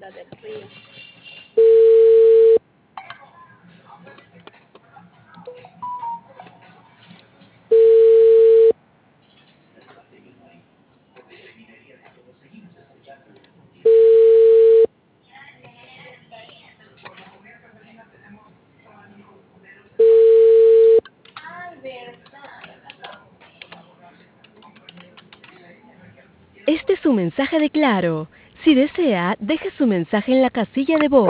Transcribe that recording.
cuenta del río. Ay, verdad. Este es su mensaje de Claro. Si desea, deje su mensaje en la casilla de voz.